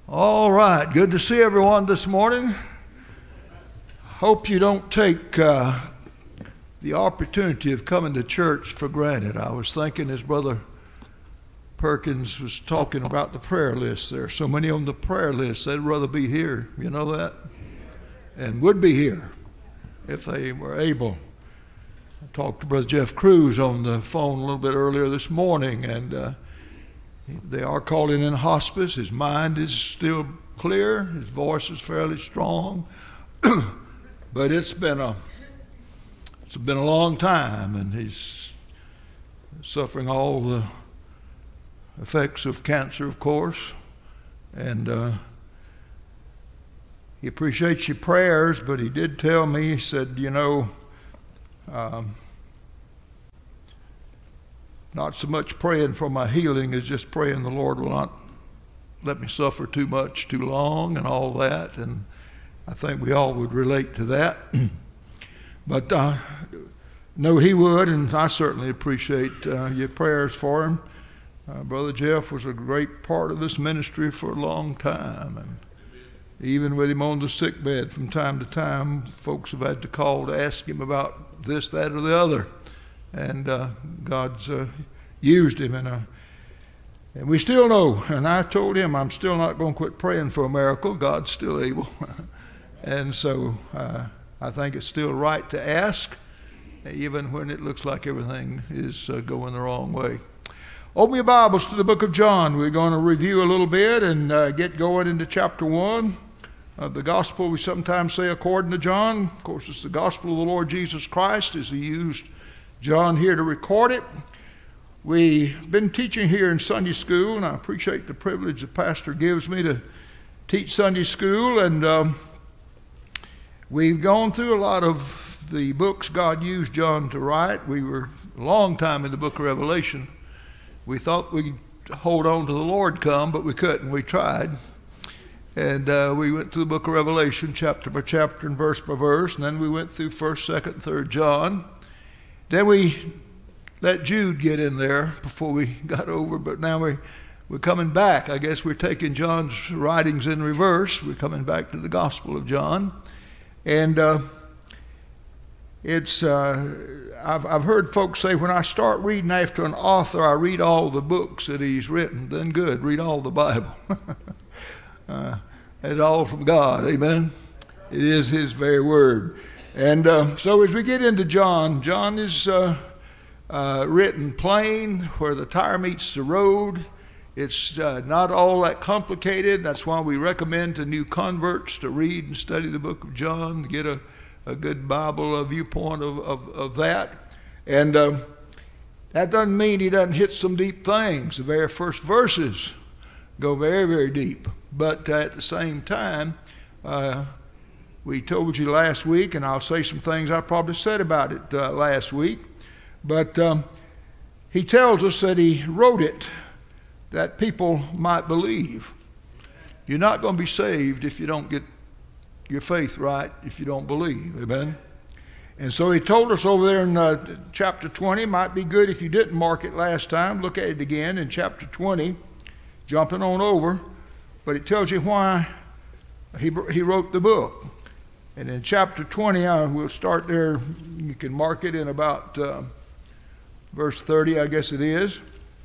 All right, good to see everyone this morning. Hope you don't take the opportunity of coming to church for granted. I was thinking as Brother Perkins was talking about the prayer list, there are so many on the prayer list, they'd rather be here, you know that? And would be here if they were able. I talked to Brother Jeff Cruz on the phone a little bit earlier this morning, and they are calling in hospice. His mind is still clear. His voice is fairly strong. But it's been a long time, and he's suffering all the effects of cancer, of course. And he appreciates your prayers, but he did tell me, he said, not so much praying for my healing as just praying the Lord will not let me suffer too much, too long, and all that. And I think we all would relate to that. But no, he would, and I certainly appreciate your prayers for him. Brother Jeff was a great part of this ministry for a long time, and even with him on the sick bed from time to time, folks have had to call to ask him about this, that, or the other. And God's used him, and we still know, and I told him I'm still not going to quit praying for a miracle. God's still able. And so I think it's still right to ask, even when it looks like everything is going the wrong way. Open your Bibles to the book of John. We're going to review a little bit and get going into chapter 1 of the gospel. We sometimes say according to John. Of course, it's the gospel of the Lord Jesus Christ, as he used John here to record it. We've been teaching here in Sunday school, and I appreciate the privilege the pastor gives me to teach Sunday school. And we've gone through a lot of the books God used John to write. We were a long time in the book of Revelation. We thought we'd hold on to the Lord come, but we couldn't. We tried. And we went through the book of Revelation chapter by chapter and verse by verse, and then we went through 1st, 2nd, 3rd John. Then we let Jude get in there before we got over, but now we're coming back. I guess we're taking John's writings in reverse. We're coming back to the Gospel of John. And I've heard folks say, when I start reading after an author, I read all the books that he's written. Then good, read all the Bible. It's all from God, amen? It is his very word. And so as we get into John, John is written plain, where the tire meets the road. It's not all that complicated. That's why we recommend to new converts to read and study the book of John, to get a good Bible viewpoint of that. And that doesn't mean he doesn't hit some deep things. The very first verses go very, very deep. But at the same time, we told you last week, and I'll say some things I probably said about it last week, but he tells us that he wrote it that people might believe. You're not going to be saved if you don't get your faith right, if you don't believe, amen? And so he told us over there in chapter 20, might be good if you didn't mark it last time, look at it again in chapter 20, jumping on over, but it tells you why he wrote the book. And in chapter 20, we'll start there. You can mark it in about verse 30, I guess it is,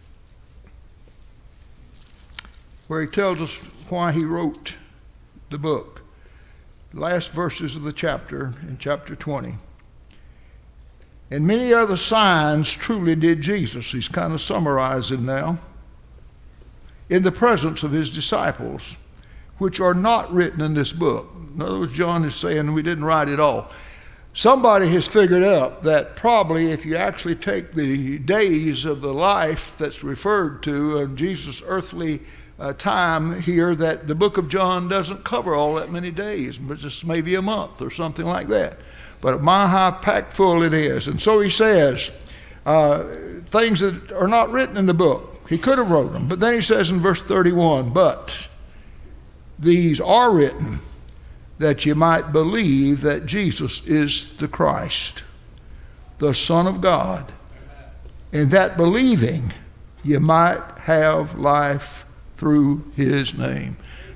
where he tells us why he wrote the book. The last verses of the chapter, in chapter 20. And many other signs truly did Jesus. He's kind of summarizing now. In the presence of his disciples, which are not written in this book. In other words, John is saying we didn't write it all. Somebody has figured out that probably if you actually take the days of the life that's referred to in Jesus' earthly time here, that the book of John doesn't cover all that many days, but just maybe a month or something like that. But my how packed full it is. And so he says things that are not written in the book. He could have wrote them. But then he says in verse 31, but these are written that you might believe that Jesus is the Christ, the Son of God, and that believing you might have life through his name.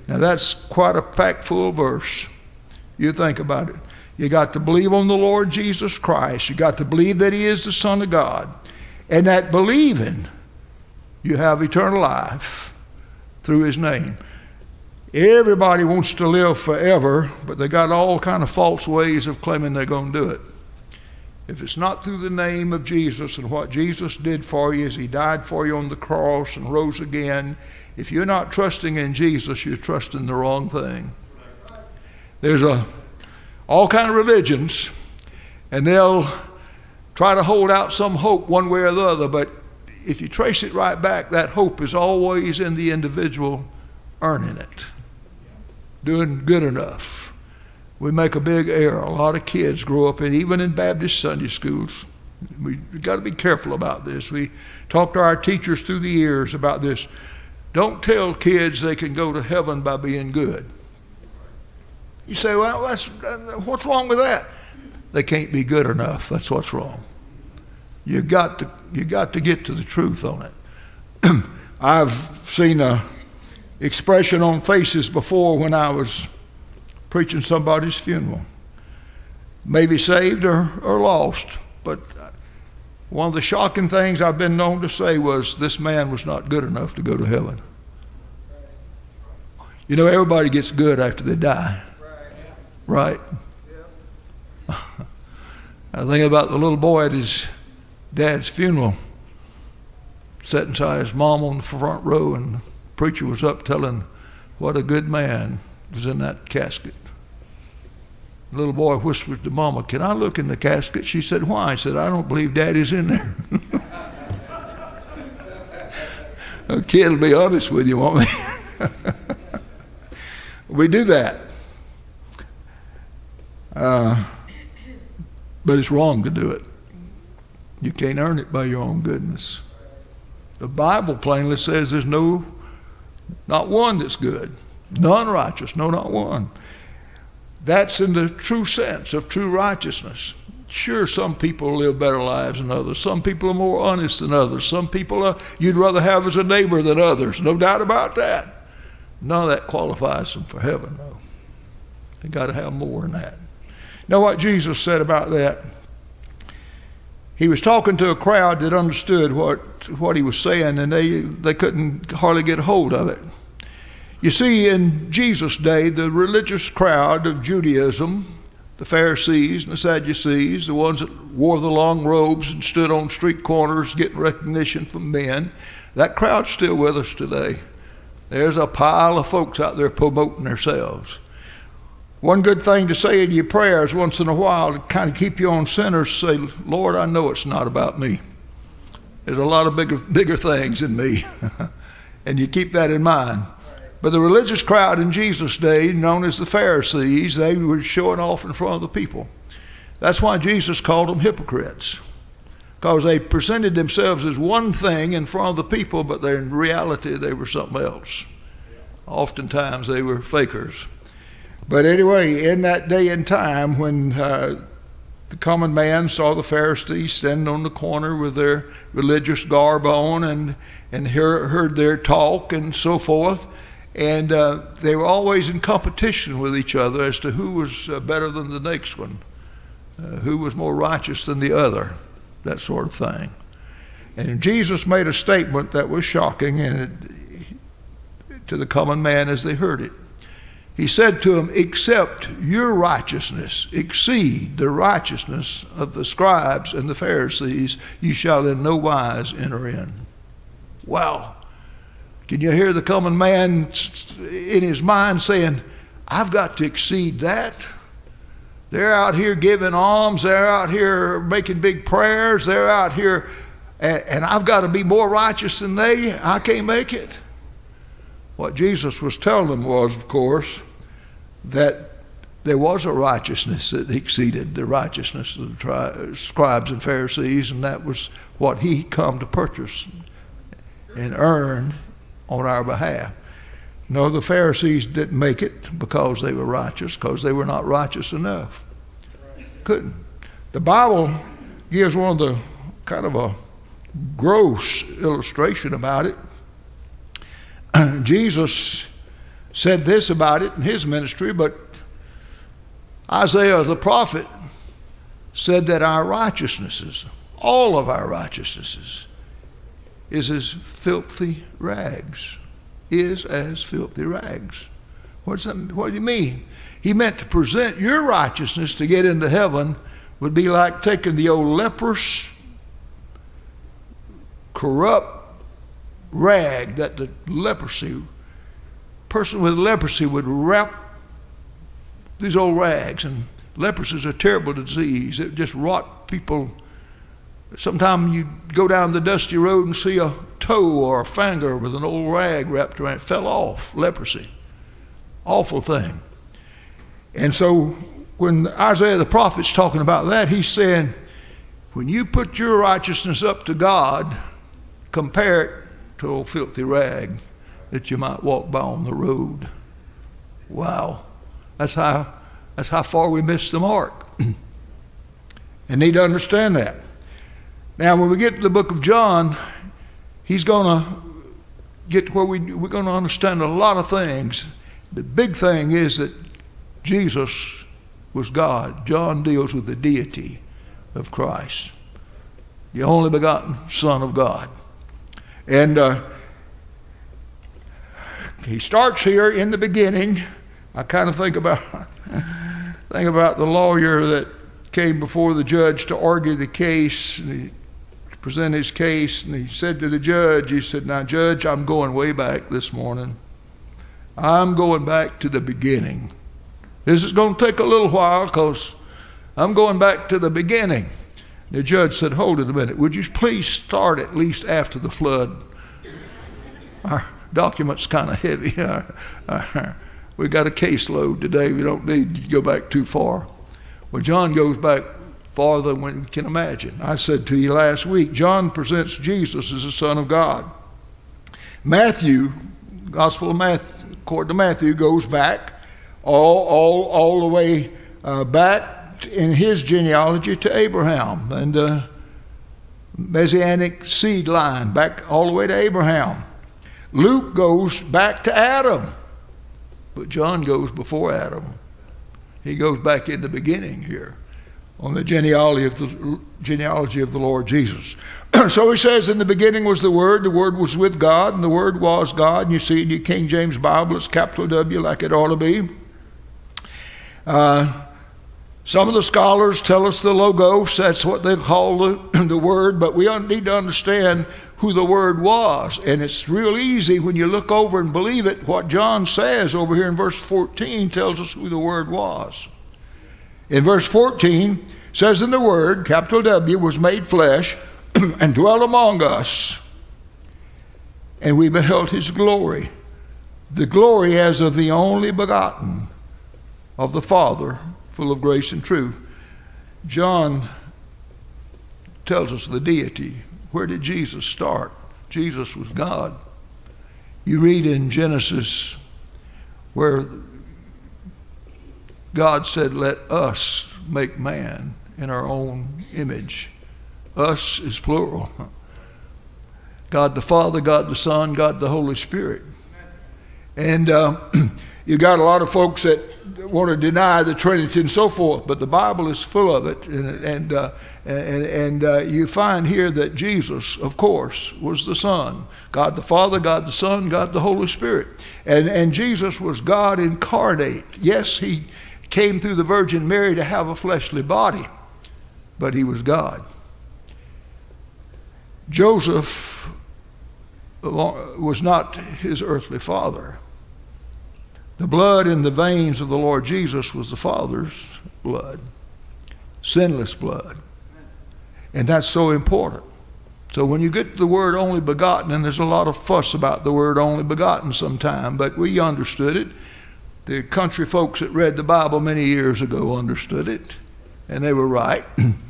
Now that's quite a packed-full verse. You think about it. You got to believe on the Lord Jesus Christ. You got to believe that He is the Son of God. And that believing, you have eternal life through His name. Everybody wants to live forever, but they got all kind of false ways of claiming they're going to do it. If it's not through the name of Jesus and what Jesus did for you as He died for you on the cross and rose again, if you're not trusting in Jesus, you're trusting the wrong thing. There's all kind of religions, and they'll try to hold out some hope one way or the other, but if you trace it right back, that hope is always in the individual earning it, doing good enough. We make a big error. A lot of kids grow up even in Baptist Sunday schools. We've got to be careful about this. We talk to our teachers through the years about this. Don't tell kids they can go to heaven by being good. You say, well, what's wrong with that? They can't be good enough. That's what's wrong. You got to get to the truth on it. I've seen an expression on faces before when I was preaching somebody's funeral. Maybe saved or lost, but one of the shocking things I've been known to say was, this man was not good enough to go to heaven. You know, everybody gets good after they die. Right? I think about the little boy at his dad's funeral, sitting beside his mom on the front row, and the preacher was up telling what a good man was in that casket. The little boy whispered to Mama, can I look in the casket? She said, why? I said, I don't believe Daddy's in there. A kid will be honest with you, won't they? We do that. But it's wrong to do it. You can't earn it by your own goodness. The Bible plainly says there's not one that's good. None righteous, no, not one. That's in the true sense of true righteousness. Sure, some people live better lives than others. Some people are more honest than others. Some people you'd rather have as a neighbor than others. No doubt about that. None of that qualifies them for heaven, though. They got to have more than that. Know what Jesus said about that? He was talking to a crowd that understood what he was saying, and they couldn't hardly get a hold of it. You see, in Jesus' day, the religious crowd of Judaism, the Pharisees and the Sadducees, the ones that wore the long robes and stood on street corners getting recognition from men, that crowd's still with us today. There's a pile of folks out there promoting themselves. One good thing to say in your prayers once in a while to kind of keep you on center, say, Lord, I know it's not about me. There's a lot of bigger things in me. And you keep that in mind. But the religious crowd in Jesus' day, known as the Pharisees, they were showing off in front of the people. That's why Jesus called them hypocrites, because they presented themselves as one thing in front of the people, but in reality they were something else. Oftentimes they were fakers. But anyway, in that day and time when the common man saw the Pharisees standing on the corner with their religious garb on and heard their talk and so forth, and they were always in competition with each other as to who was better than the next one, who was more righteous than the other, that sort of thing. And Jesus made a statement that was shocking to the common man as they heard it. He said to them, except your righteousness exceed the righteousness of the scribes and the Pharisees, you shall in no wise enter in. Wow. Can you hear the common man in his mind saying, I've got to exceed that? They're out here giving alms. They're out here making big prayers. They're out here, and I've got to be more righteous than they. I can't make it. What Jesus was telling them was, of course, that there was a righteousness that exceeded the righteousness of the scribes and Pharisees, and that was what he come to purchase and earn on our behalf. No, the Pharisees didn't make it because they were righteous, because they were not righteous enough. Couldn't. The Bible gives one of the kind of a gross illustration about it. Jesus said this about it in his ministry, but Isaiah the prophet said that our righteousnesses, all of our righteousnesses, is as filthy rags. Is as filthy rags. What do you mean? He meant to present your righteousness to get into heaven would be like taking the old leprous, corrupt rag that the person with leprosy would wrap these old rags. And leprosy is a terrible disease. It just rot people. Sometimes you go down the dusty road and see a toe or a finger with an old rag wrapped around it. Fell off. Leprosy. Awful thing. And so when Isaiah the prophet's talking about that, he's saying, when you put your righteousness up to God, compare it to old filthy rag that you might walk by on the road. Wow. That's how far we miss the mark. And need to understand that. Now, when we get to the book of John, he's going to get to where we're going to understand a lot of things. The big thing is that Jesus was God. John deals with the deity of Christ, the only begotten Son of God. And he starts here in the beginning. I kind of think about the lawyer that came before the judge to argue the case, and he present his case, and he said to the judge, he said, now Judge, I'm going way back this morning. I'm going back to the beginning. This is going to take a little while because I'm going back to the beginning. The judge said, hold it a minute. Would you please start at least after the flood? Our document's kind of heavy. We got a caseload today. We don't need to go back too far. Well, John goes back farther than we can imagine. I said to you last week, John presents Jesus as the Son of God. Matthew, Gospel of Matthew, according to Matthew, goes back all the way back in his genealogy to Abraham and the Messianic seed line, back all the way to Abraham. Luke goes back to Adam, but John goes before Adam. He goes back in the beginning here on the genealogy of the Lord Jesus. So he says, in the beginning was the Word was with God, and the Word was God. And you see in your King James Bible, it's capital W like it ought to be. Some of the scholars tell us the Logos, that's what they call the Word, but we need to understand who the Word was. And it's real easy when you look over and believe it. What John says over here in verse 14 tells us who the Word was. In verse 14, says, in the Word, capital W, was made flesh and dwelt among us, and we beheld his glory, the glory as of the only begotten of the Father, full of grace and truth. John tells us the deity. Where did Jesus start? Jesus was God. You read in Genesis where God said, let us make man in our own image. Us is plural. God the Father, God the Son, God the Holy Spirit. And you got a lot of folks that want to deny the Trinity and so forth, but the Bible is full of it. And you find here that Jesus, of course, was the Son. God the Father, God the Son, God the Holy Spirit. And Jesus was God incarnate. Yes, he came through the Virgin Mary to have a fleshly body, but he was God. Joseph was not his earthly father. The blood in the veins of the Lord Jesus was the Father's blood, sinless blood. And that's so important. So when you get to the word only begotten, and there's a lot of fuss about the word only begotten sometime, but we understood it. The country folks that read the Bible many years ago understood it, and they were right.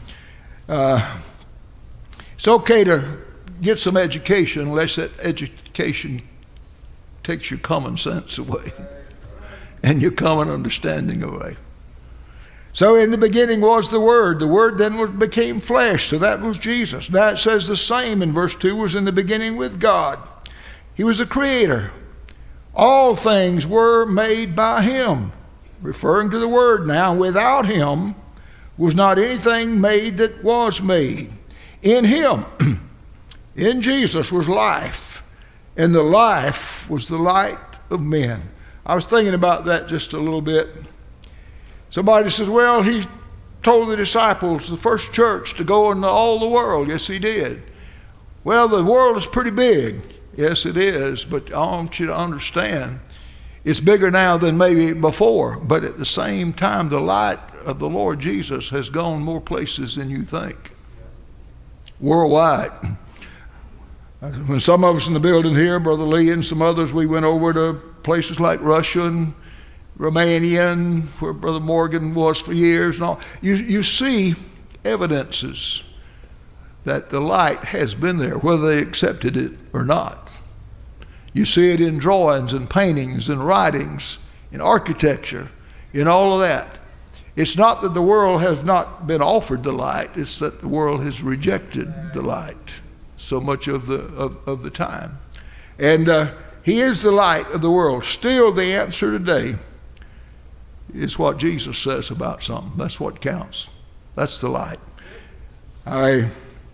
It's okay to get some education unless that education takes your common sense away and your common understanding away. So in the beginning was the Word. The Word then became flesh, so that was Jesus. Now it says the same in verse 2, was in the beginning with God. He was the creator. All things were made by him. Referring to the Word now, without him was not anything made that was made. In him, in Jesus, was life, and the life was the light of men. I was thinking about that just a little bit. Somebody says, well, he told the disciples, the first church, to go into all the world. Yes, he did. Well, the world is pretty big. Yes, it is, but I want you to understand, it's bigger now than maybe before, but at the same time, the light of the Lord Jesus has gone more places than you think. Worldwide. When some of us in the building here, Brother Lee and some others, we went over to places like Russia and Romania, and where Brother Morgan was for years and all. You see evidences that the light has been there, whether they accepted it or not. You see it in drawings and paintings and writings, in architecture, in all of that. It's not that the world has not been offered the light, it's that the world has rejected the light so much of the time. And he is the light of the world. Still, the answer today is what Jesus says about something. That's what counts. That's the light. I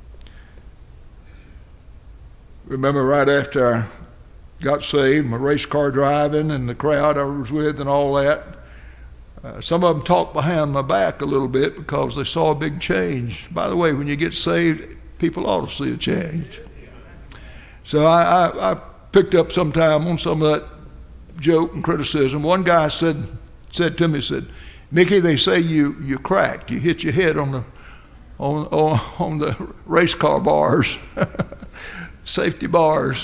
remember right after I got saved, my race car driving and the crowd I was with and all that. Some of them talked behind my back a little bit because they saw a big change. By the way, when you get saved, people ought to see a change. So I picked up sometime on some of that joke and criticism. One guy said to me, Mickey, they say you cracked. You hit your head on the race car bars, safety bars.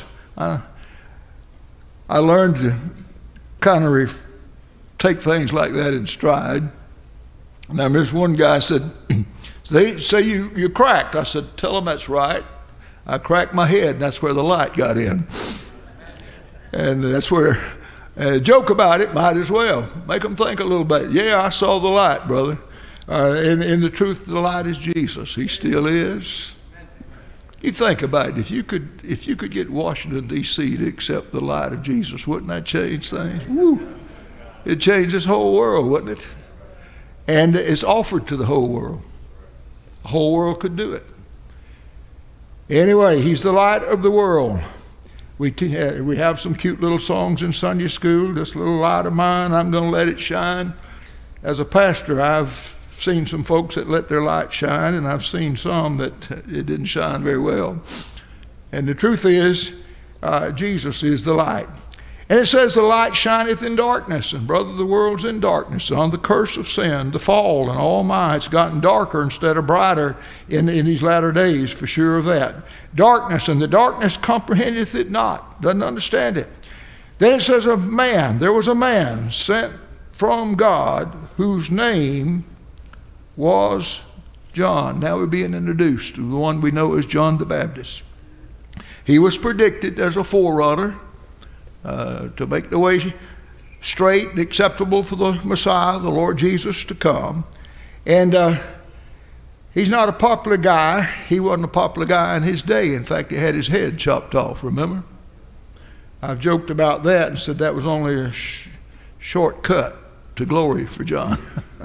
I learned to kind of take things like that in stride. Now, this one guy said, they say you cracked. I said, tell them that's right. I cracked my head, and that's where the light got in. And that's where, joke about it might as well. Make them think a little bit. Yeah, I saw the light, brother. And the truth, the light is Jesus. He still is. You think about it. If you could get Washington, D.C. to accept the light of Jesus, wouldn't that change things? Woo! It'd change this whole world, wouldn't it? And it's offered to the whole world. The whole world could do it. Anyway, he's the light of the world. We have some cute little songs in Sunday school. This little light of mine, I'm going to let it shine. As a pastor, I've seen some folks that let their light shine, and I've seen some that it didn't shine very well. And the truth is, Jesus is the light. And it says the light shineth in darkness, and brother, the world's in darkness. On the curse of sin, the fall, and all my, it's gotten darker instead of brighter in these latter days, for sure of that. Darkness, and the darkness comprehendeth it not, doesn't understand it. Then it says there was a man sent from God whose name was John. Now we're being introduced to the one we know as John the Baptist. He was predicted as a forerunner to make the way straight and acceptable for the Messiah, the Lord Jesus, to come. And he's not a popular guy. He wasn't a popular guy in his day. In fact, he had his head chopped off, remember? I've joked about that and said that was only a shortcut to glory for John.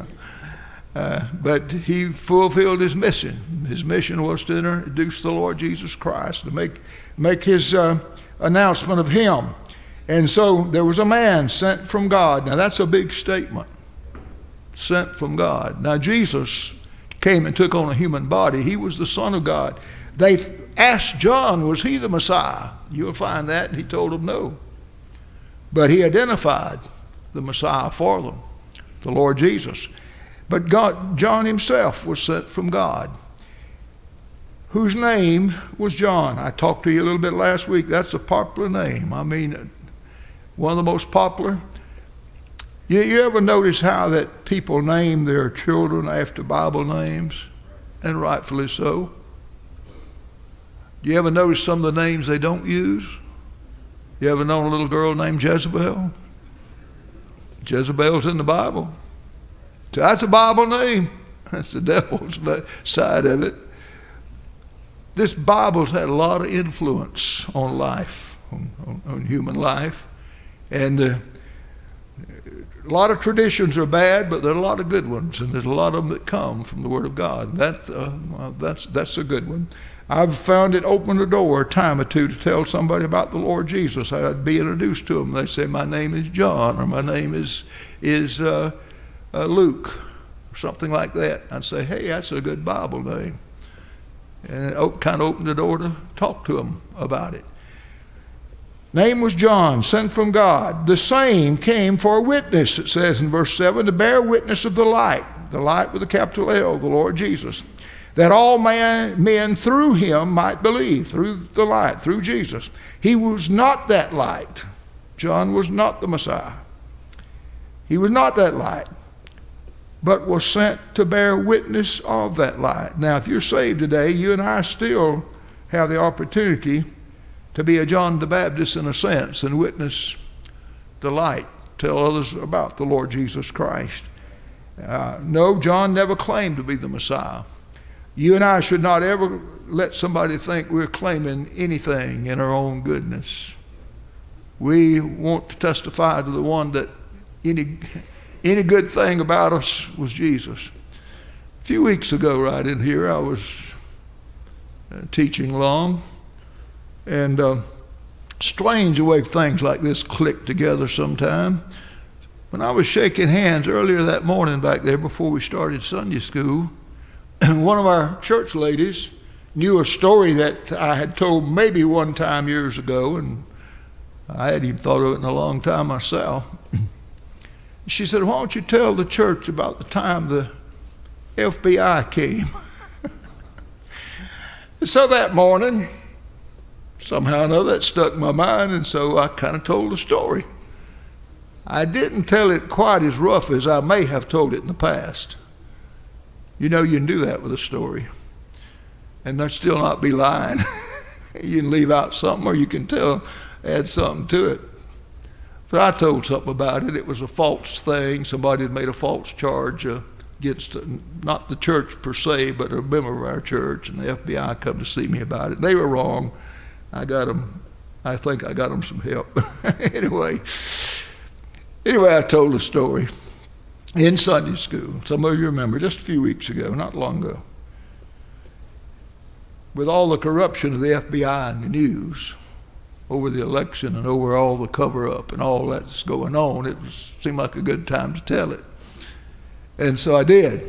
But he fulfilled his mission. His mission was to introduce the Lord Jesus Christ, to make his announcement of him. And so there was a man sent from God. Now that's a big statement. Sent from God. Now Jesus came and took on a human body. He was the Son of God. They asked John, was he the Messiah? You'll find that, and he told them no. But he identified the Messiah for them, the Lord Jesus. But John himself was sent from God, whose name was John. I talked to you a little bit last week. That's a popular name. I mean, one of the most popular. You ever notice how that people name their children after Bible names? And rightfully so. Do you ever notice some of the names they don't use? You ever known a little girl named Jezebel? Jezebel's in the Bible. So that's a Bible name. That's the devil's side of it. This Bible's had a lot of influence on life, on human life. And a lot of traditions are bad, but there are a lot of good ones, and there's a lot of them that come from the Word of God. That's a good one. I've found it open the door a time or two to tell somebody about the Lord Jesus. I'd be introduced to them. They say, my name is John, or my name is Luke, or something like that. I'd say, hey, that's a good Bible name. And it kind of opened the door to talk to them about it. Name was John, sent from God. The same came for a witness, it says in verse 7, to bear witness of the light with a capital L, the Lord Jesus, that all men through him might believe, through the light, through Jesus. He was not that light. John was not the Messiah. He was not that light, but was sent to bear witness of that light. Now, if you're saved today, you and I still have the opportunity to be a John the Baptist in a sense and witness the light, tell others about the Lord Jesus Christ. No, John never claimed to be the Messiah. You and I should not ever let somebody think we're claiming anything in our own goodness. We want to testify to the one that any good thing about us was Jesus. A few weeks ago right in here, I was teaching along, and strange the way things like this click together sometime. When I was shaking hands earlier that morning back there before we started Sunday school, one of our church ladies knew a story that I had told maybe one time years ago, and I hadn't even thought of it in a long time myself. She said, why don't you tell the church about the time the FBI came? So that morning, somehow or another, that stuck in my mind, and so I kind of told the story. I didn't tell it quite as rough as I may have told it in the past. You know, you can do that with a story, and that still not be lying. You can leave out something, or you can add something to it. But I told something about it. It was a false thing. Somebody had made a false charge against not the church per se, but a member of our church, and the FBI come to see me about it. They were wrong. I think I got them some help. Anyway, I told the story in Sunday school. Some of you remember, just a few weeks ago, not long ago. With all the corruption of the FBI and the news over the election and over all the cover-up and all that's going on, it seemed like a good time to tell it. And so I did.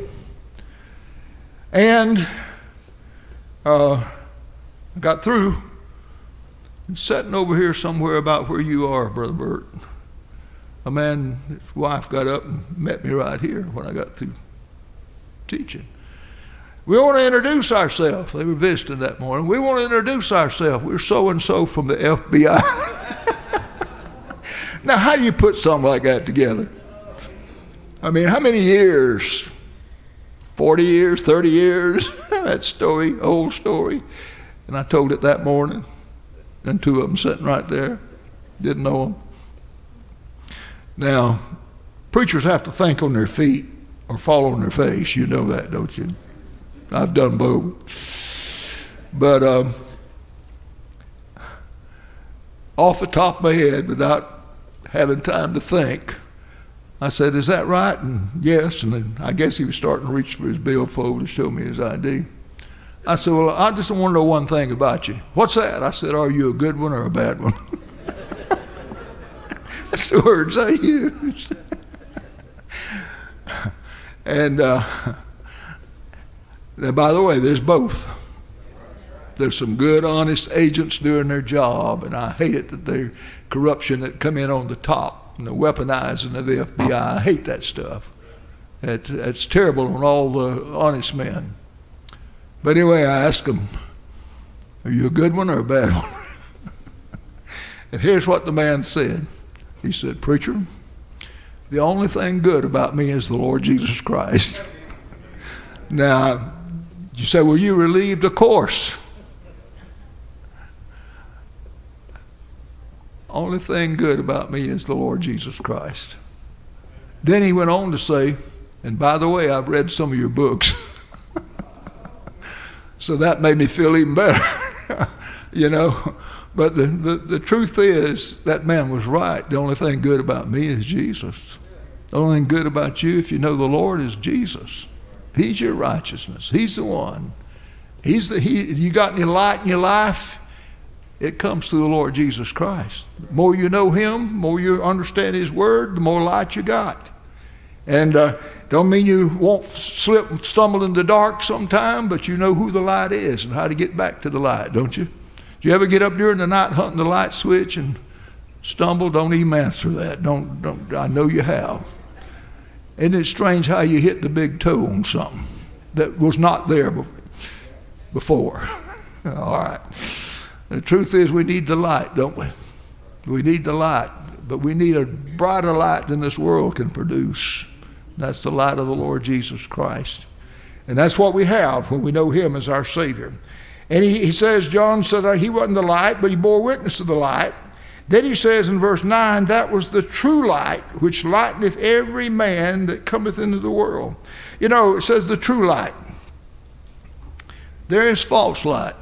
And I got through, and sitting over here somewhere about where you are, Brother Bert, a man, his wife got up and met me right here when I got through teaching. We want to introduce ourselves. They were visiting that morning. We want to introduce ourselves. We're so-and-so from the FBI. Now, how do you put something like that together? I mean, how many years? 40 years, 30 years? That story, old story. And I told it that morning. And two of them sitting right there. Didn't know them. Now, preachers have to think on their feet or fall on their face. You know that, don't you? I've done both. But off the top of my head, without having time to think, I said, is that right? And yes. And then I guess he was starting to reach for his billfold to show me his ID. I said, well, I just want to know one thing about you. What's that? I said, are you a good one or a bad one? That's the words I used. And by the way, there's both. There's some good, honest agents doing their job, and I hate it that there's corruption that come in on the top and the weaponizing of the FBI. I hate that stuff. It's terrible on all the honest men. But anyway, I asked him, are you a good one or a bad one? And here's what the man said. He said, preacher, the only thing good about me is the Lord Jesus Christ. Now, you say, well, you relieved? Of course. Only thing good about me is the Lord Jesus Christ. Then he went on to say, and by the way, I've read some of your books. So that made me feel even better. You know, But the truth is, that man was right. The only thing good about me is Jesus. The only thing good about you, if you know the Lord, is Jesus. He's your righteousness. He's the one. You got any light in your life, it comes through the Lord Jesus Christ. The more you know him, the more you understand his word, the more light you got. And don't mean you won't slip and stumble in the dark sometime, but you know who the light is and how to get back to the light, don't you? Do you ever get up during the night hunting the light switch and stumble? Don't even answer that. Don't. I know you have. Isn't it strange how you hit the big toe on something that was not there before? All right. The truth is, we need the light, don't we? We need the light, but we need a brighter light than this world can produce. That's the light of the Lord Jesus Christ. And that's what we have when we know him as our Savior. And he says, John said he wasn't the light, but he bore witness of the light. Then he says in verse 9, that was the true light, which lighteneth every man that cometh into the world. You know, it says the true light. There is false light.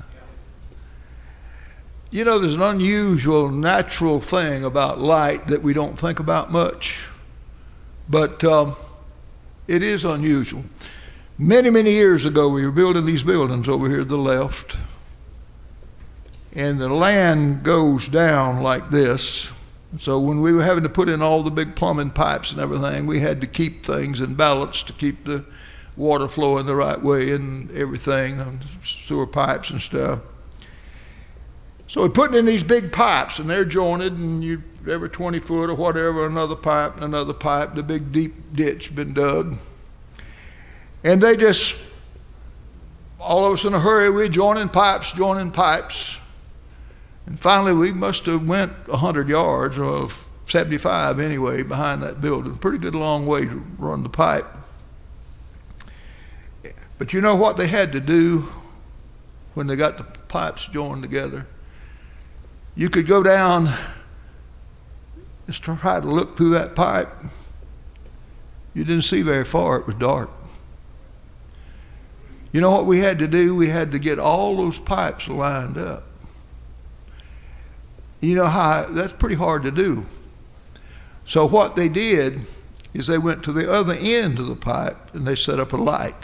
You know, there's an unusual, natural thing about light that we don't think about much. But it is unusual. Many, many years ago, we were building these buildings over here to the left. And the land goes down like this. So when we were having to put in all the big plumbing pipes and everything, we had to keep things in balance to keep the water flowing the right way and everything, and sewer pipes and stuff. So we're putting in these big pipes, and they're jointed, and every 20 foot or whatever, another pipe and another pipe, the big deep ditch been dug. And they just, all of us in a hurry, we're joining pipes. And finally, we must have went 100 yards, or 75 anyway, behind that building. Pretty good long way to run the pipe. But you know what they had to do when they got the pipes joined together? You could go down, just try to look through that pipe. You didn't see very far, it was dark. You know what we had to do? We had to get all those pipes lined up. You know how that's pretty hard to do. So what they did is they went to the other end of the pipe and they set up a light.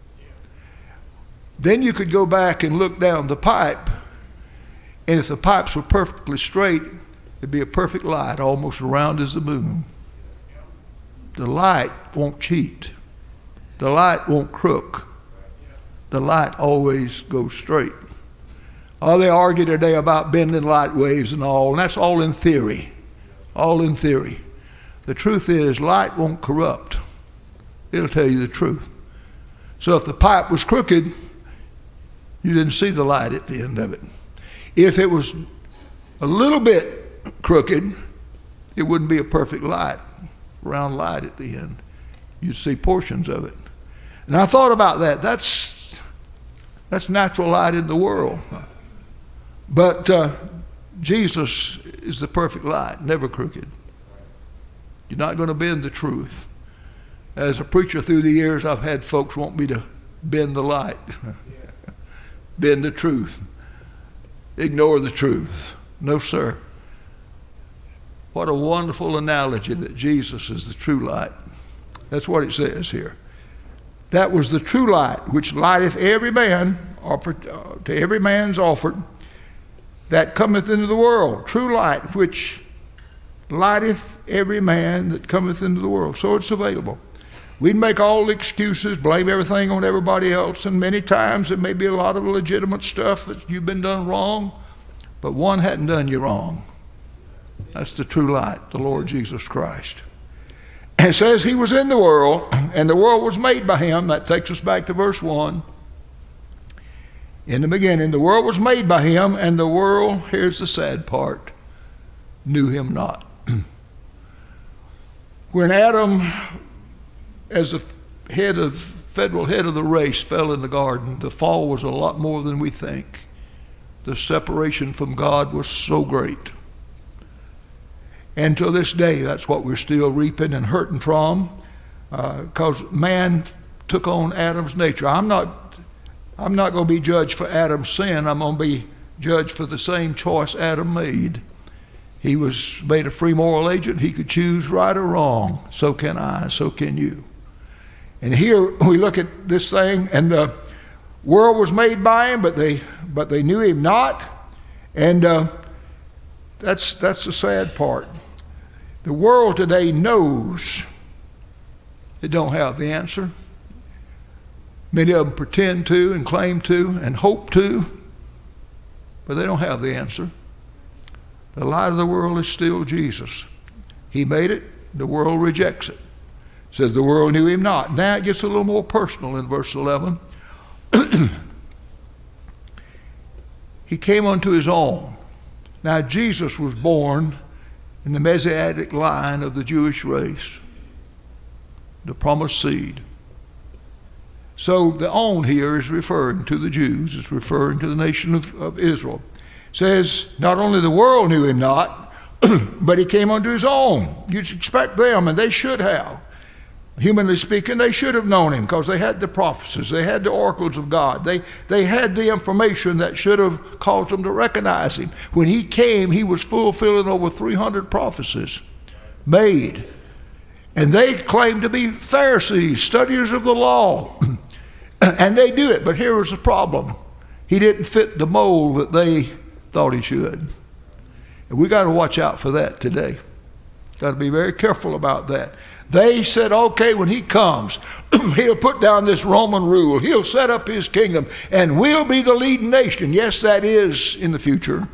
Then you could go back and look down the pipe, and if the pipes were perfectly straight, it'd be a perfect light, almost round as the moon. The light won't cheat. The light won't crook. The light always goes straight. Oh, they argue today about bending light waves and all, and that's all in theory. All in theory. The truth is, light won't corrupt. It'll tell you the truth. So if the pipe was crooked, you didn't see the light at the end of it. If it was a little bit crooked, it wouldn't be a perfect light, round light at the end. You'd see portions of it. And I thought about that. That's natural light in the world. But Jesus is the perfect light, never crooked. You're not going to bend the truth. As a preacher through the years, I've had folks want me to bend the light, bend the truth, ignore the truth. No, sir. What a wonderful analogy that Jesus is the true light. That's what it says here. That was the true light, which lighteth every man, to every man's offered, that cometh into the world. True light, which lighteth every man that cometh into the world. So it's available. We'd make all the excuses, blame everything on everybody else, and many times it may be a lot of legitimate stuff that you've been done wrong, but one hadn't done you wrong. That's the true light, the Lord Jesus Christ. It says he was in the world, and the world was made by him. That takes us back to verse 1. In the beginning, the world was made by him, and the world, here's the sad part, knew him not. When Adam, as the federal head of the race, fell in the garden, the fall was a lot more than we think. The separation from God was so great. And to this day, that's what we're still reaping and hurting from, because man took on Adam's nature. I'm not going to be judged for Adam's sin. I'm going to be judged for the same choice Adam made. He was made a free moral agent. He could choose right or wrong. So can I, so can you. And here we look at this thing, and the world was made by him, but they knew him not. And that's the sad part. The world today knows they don't have the answer. Many of them pretend to and claim to and hope to, but they don't have the answer. The light of the world is still Jesus. He made it. The world rejects it. It says the world knew him not. Now it gets a little more personal in verse 11. He came unto his own. Now Jesus was born in the Messianic line of the Jewish race, the promised seed. So the own here is referring to the Jews. It's referring to the nation of Israel. It says not only the world knew him not, but he came unto his own. You'd expect them, and they should have. Humanly speaking, they should have known him because they had the prophecies. They had the oracles of God. They had the information that should have caused them to recognize him. When he came, he was fulfilling over 300 prophecies made. And they claimed to be Pharisees, studiers of the law. And they do it, but here was the problem. He didn't fit the mold that they thought he should. And we got to watch out for that today. Got to be very careful about that. They said, okay, when he comes, he'll put down this Roman rule. He'll set up his kingdom, and we'll be the leading nation. Yes, that is in the future.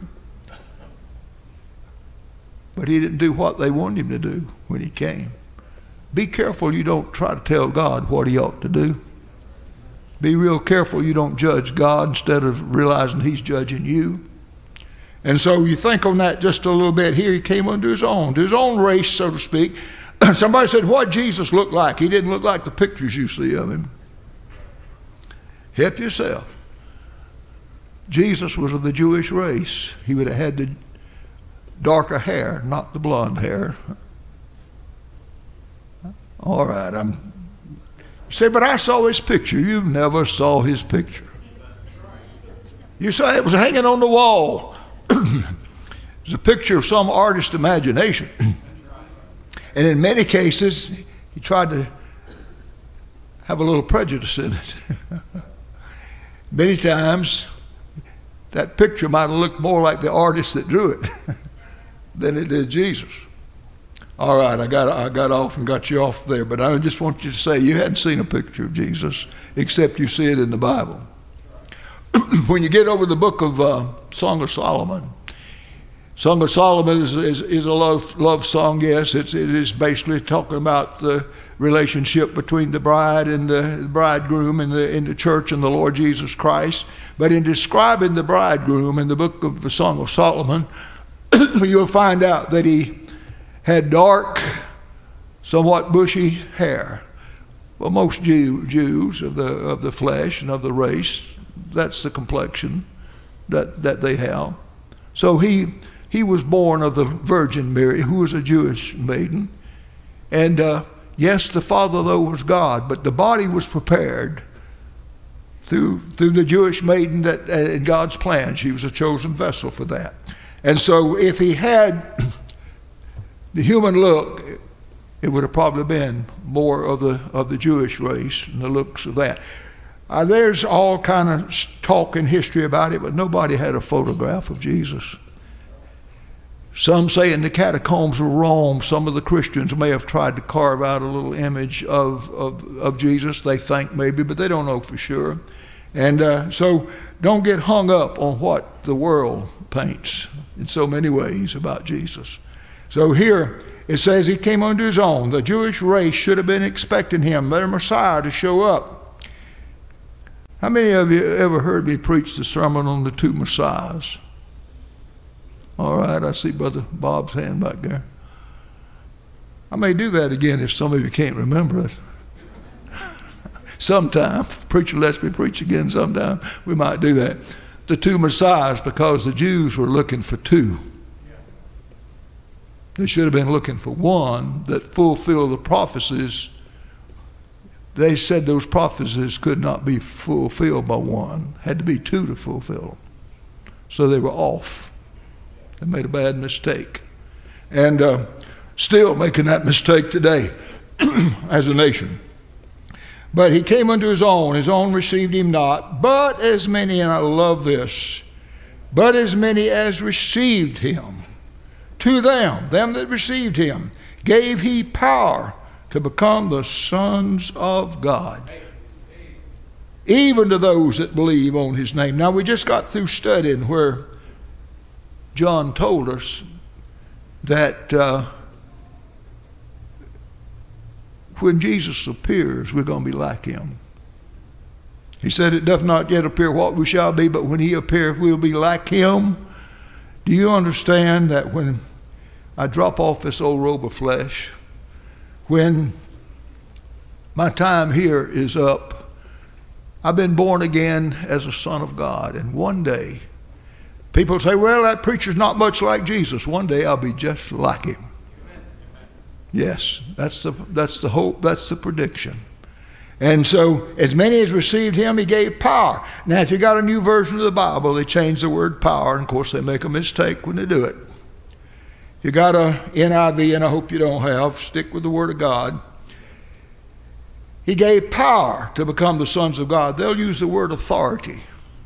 But he didn't do what they wanted him to do when he came. Be careful you don't try to tell God what he ought to do. Be real careful you don't judge God instead of realizing he's judging you. And so you think on that just a little bit. Here he came unto his own race, so to speak. Somebody said, what Jesus looked like? He didn't look like the pictures you see of him. Help yourself. Jesus was of the Jewish race. He would have had the darker hair, not the blonde hair. All right, you say, but I saw his picture. You never saw his picture. You say it was hanging on the wall. It's a picture of some artist's imagination. And in many cases, he tried to have a little prejudice in it. Many times, that picture might have looked more like the artist that drew it than it did Jesus. All right, I got off and got you off there, but I just want you to say you hadn't seen a picture of Jesus except you see it in the Bible. When you get over the book of Song of Solomon, Song of Solomon is a love song, yes. It is basically talking about the relationship between the bride and the bridegroom in the church and the Lord Jesus Christ. But in describing the bridegroom in the book of the Song of Solomon, you'll find out that he had dark, somewhat bushy hair. Well, most Jews of the flesh and of the race, that's the complexion that they have. So he was born of the Virgin Mary, who was a Jewish maiden. And yes, the father, though, was God, but the body was prepared through the Jewish maiden that in God's plan. She was a chosen vessel for that. And so if he had the human look, it would have probably been more of the Jewish race and the looks of that. There's all kind of talk in history about it, but nobody had a photograph of Jesus. Some say in the catacombs of Rome, some of the Christians may have tried to carve out a little image of Jesus. They think maybe, but they don't know for sure. And so don't get hung up on what the world paints in so many ways about Jesus. So here it says he came unto his own. The Jewish race should have been expecting him, their Messiah, to show up. How many of you ever heard me preach the sermon on the two Messiahs? All right, I see Brother Bob's hand back there. I may do that again if some of you can't remember it. Sometime, preacher lets me preach again sometime, we might do that. The two Messiahs, because the Jews were looking for two. They should have been looking for one that fulfilled the prophecies. They said those prophecies could not be fulfilled by one. Had to be two to fulfill them. So they were off. They made a bad mistake. And still making that mistake today as a nation. But he came unto his own received him not. But as many, and I love this, but as many as received him, to them that received him, gave he power to become the sons of God, even to those that believe on his name. Now, we just got through studying where John told us that when Jesus appears, we're going to be like him. He said, it doth not yet appear what we shall be, but when he appears, we'll be like him. Do you understand that when I drop off this old robe of flesh, when my time here is up, I've been born again as a son of God. And one day, people say, well, that preacher's not much like Jesus. One day I'll be just like him. Yes, that's the hope, that's the prediction. And so, as many as received him, he gave power. Now, if you got a new version of the Bible, they change the word power, and of course they make a mistake when they do it. If you got a NIV, and I hope you don't have, stick with the Word of God. He gave power to become the sons of God. They'll use the word authority.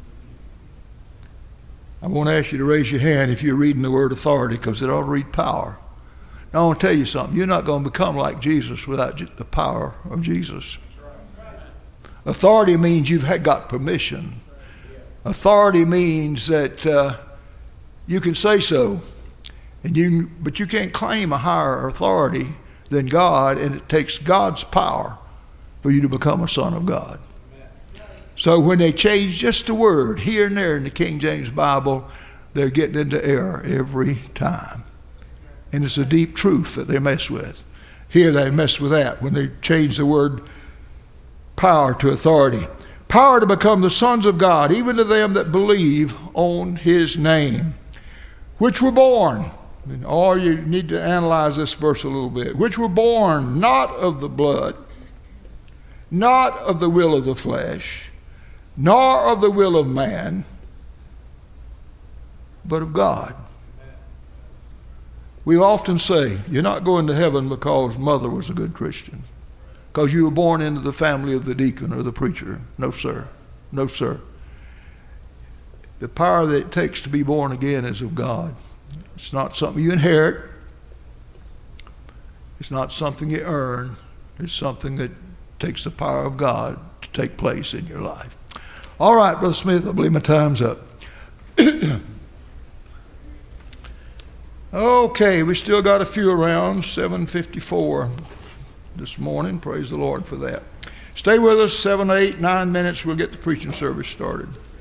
I won't ask you to raise your hand if you're reading the word authority, because it ought to read power. Now, I want to tell you something. You're not going to become like Jesus without the power of Jesus. Authority means you've got permission. Authority means that you can say so, but you can't claim a higher authority than God, and it takes God's power for you to become a son of God. So when they change just a word here and there in the King James Bible, they're getting into error every time. And it's a deep truth that they mess with. Here they mess with that when they change the word power to authority. Power to become the sons of God, even to them that believe on his name, which were born. Or you need to analyze this verse a little bit. Which were born not of the blood, not of the will of the flesh, nor of the will of man, but of God. We often say, you're not going to heaven because mother was a good Christian, because you were born into the family of the deacon or the preacher. No, sir. No, sir. The power that it takes to be born again is of God. It's not something you inherit. It's not something you earn. It's something that takes the power of God to take place in your life. All right, Brother Smith, I believe my time's up. Okay, we still got a few around, 7:54 this morning. Praise the Lord for that. Stay with us, 7, 8, 9 minutes. We'll get the preaching service started.